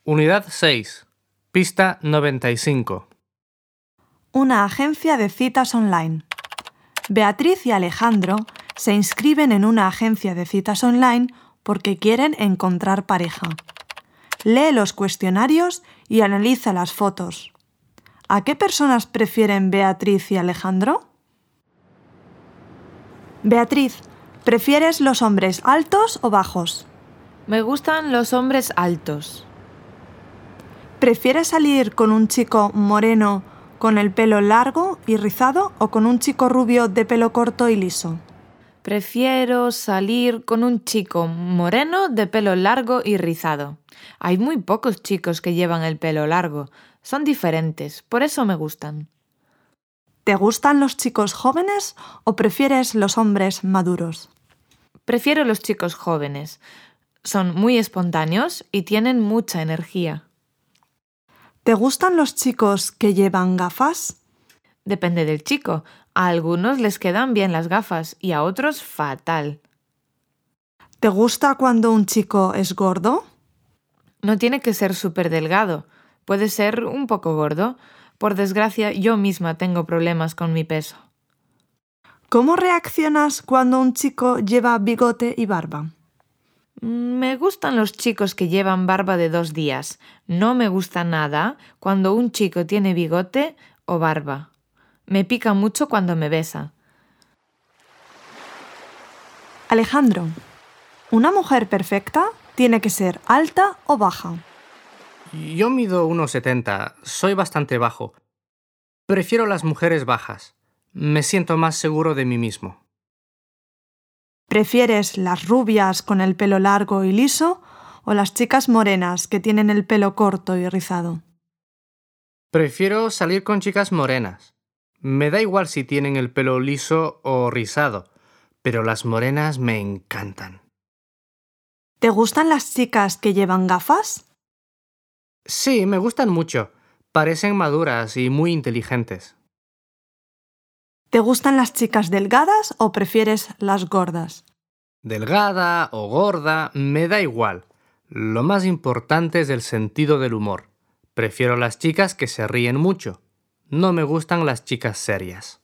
Unidad 6. Pista 95. Una agencia de citas online. Beatriz y Alejandro se inscriben en una agencia de citas online porque quieren encontrar pareja. Lee los cuestionarios y analiza las fotos. ¿A qué personas prefieren Beatriz y Alejandro? Beatriz, ¿prefieres los hombres altos o bajos? Me gustan los hombres altos. ¿Prefieres salir con un chico moreno con el pelo largo y rizado o con un chico rubio de pelo corto y liso? Prefiero salir con un chico moreno de pelo largo y rizado. Hay muy pocos chicos que llevan el pelo largo. Son diferentes, por eso me gustan. ¿Te gustan los chicos jóvenes o prefieres los hombres maduros? Prefiero los chicos jóvenes. Son muy espontáneos y tienen mucha energía. ¿Te gustan los chicos que llevan gafas? Depende del chico. A algunos les quedan bien las gafas y a otros fatal. ¿Te gusta cuando un chico es gordo? No tiene que ser súper delgado. Puede ser un poco gordo. Por desgracia, yo misma tengo problemas con mi peso. ¿Cómo reaccionas cuando un chico lleva bigote y barba? Me gustan los chicos que llevan barba de 2 días. No me gusta nada cuando un chico tiene bigote o barba. Me pica mucho cuando me besa. Alejandro, ¿una mujer perfecta tiene que ser alta o baja? Yo mido 1,70. Soy bastante bajo. Prefiero las mujeres bajas. Me siento más seguro de mí mismo. ¿Prefieres las rubias con el pelo largo y liso o las chicas morenas que tienen el pelo corto y rizado? Prefiero salir con chicas morenas. Me da igual si tienen el pelo liso o rizado, pero las morenas me encantan. ¿Te gustan las chicas que llevan gafas? Sí, me gustan mucho. Parecen maduras y muy inteligentes. ¿Te gustan las chicas delgadas o prefieres las gordas? Delgada o gorda, me da igual. Lo más importante es el sentido del humor. Prefiero las chicas que se ríen mucho. No me gustan las chicas serias.